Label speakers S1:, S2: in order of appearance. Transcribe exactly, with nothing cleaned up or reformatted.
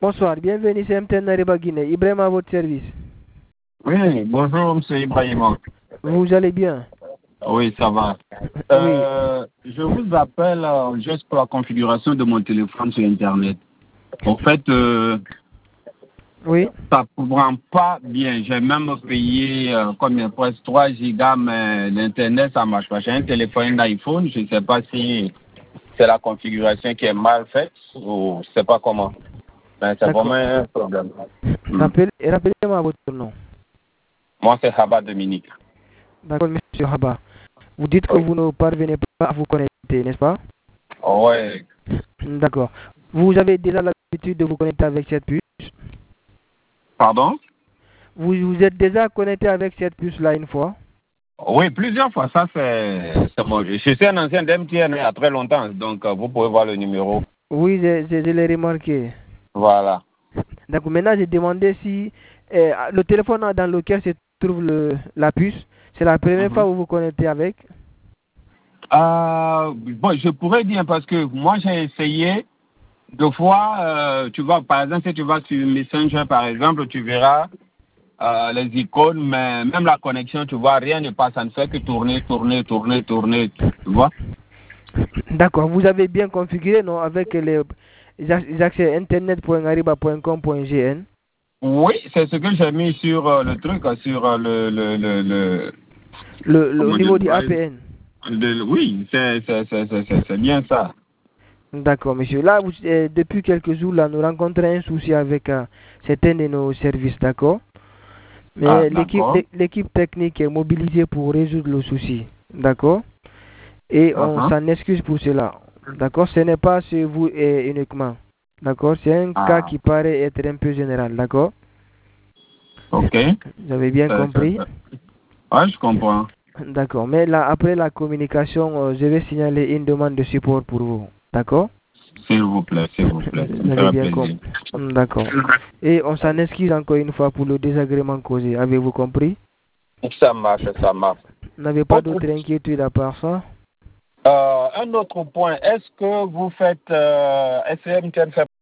S1: Bonsoir, bienvenue sur M T N Ariba Guinée. Ibrahim à votre service.
S2: Oui, bonjour, M. Ibrahim.
S1: Vous allez bien?
S2: Oui, ça va. Euh, oui. Je vous appelle euh, juste pour la configuration de mon téléphone sur Internet. En fait, euh,
S1: oui.
S2: ça ne prend pas bien. J'ai même payé euh, combien, presque trois gigas, mais l'Internet, ça ne marche pas. J'ai un téléphone d'iPhone, je ne sais pas si c'est la configuration qui est mal faite ou je ne sais pas comment. Mais c'est vraiment un problème.
S1: Rappelez-moi votre nom.
S2: Moi, c'est Haba Dominique.
S1: D'accord, monsieur Haba. Vous dites que oui. Vous ne parvenez pas à vous connecter, n'est-ce pas?
S2: Oui.
S1: D'accord. Vous avez déjà l'habitude de vous connecter avec cette puce?
S2: Pardon?
S1: Vous vous êtes déjà connecté avec cette puce-là une fois?
S2: Oui, plusieurs fois. Ça, c'est bon. Je suis un ancien d'M T N il y a très longtemps, donc vous pouvez voir le numéro.
S1: Oui, je, je, je l'ai remarqué.
S2: Voilà.
S1: Donc maintenant, j'ai demandé si euh, le téléphone dans lequel se trouve le, la puce, c'est la première mm-hmm. fois que vous vous connectez avec?
S2: Euh, bon, je pourrais dire parce que moi, j'ai essayé deux fois. Euh, tu vois, par exemple, si tu vas sur Messenger, par exemple, tu verras euh, les icônes, mais même la connexion, tu vois, rien ne passe. Ça ne fait que tourner, tourner, tourner, tourner, tu vois.
S1: D'accord. Vous avez bien configuré, non, avec les, les accès internet point ariba point com point g n?
S2: Oui, c'est ce que j'ai mis sur euh, le truc, sur euh, le, le, le, le,
S1: le, le au niveau du A P N.
S2: De, oui, c'est bien ça.
S1: D'accord, monsieur. Là, vous, euh, depuis quelques jours, là, nous rencontrons un souci avec euh, certains de nos services, d'accord? Mais ah, l'équipe technique est mobilisée pour résoudre le souci, d'accord? Et on uh -huh. s'en excuse pour cela, d'accord? Ce n'est pas sur vous et uniquement, d'accord? C'est un ah. cas qui paraît être un peu général, d'accord?
S2: Ok.
S1: Vous avez bien
S2: ça,
S1: compris?
S2: Oui, je comprends.
S1: D'accord. Mais là, après la communication, euh, je vais signaler une demande de support pour vous, d'accord?
S2: S'il vous plaît, s'il vous plaît.
S1: Vous avez bien compris. D'accord. Et on s'en excuse encore une fois pour le désagrément causé. Avez-vous compris?
S2: Ça marche, ça marche.
S1: Vous n'avez pas d'autres inquiétudes à part ça?
S2: Euh, un autre point, est-ce que vous faites, euh, S M T N fait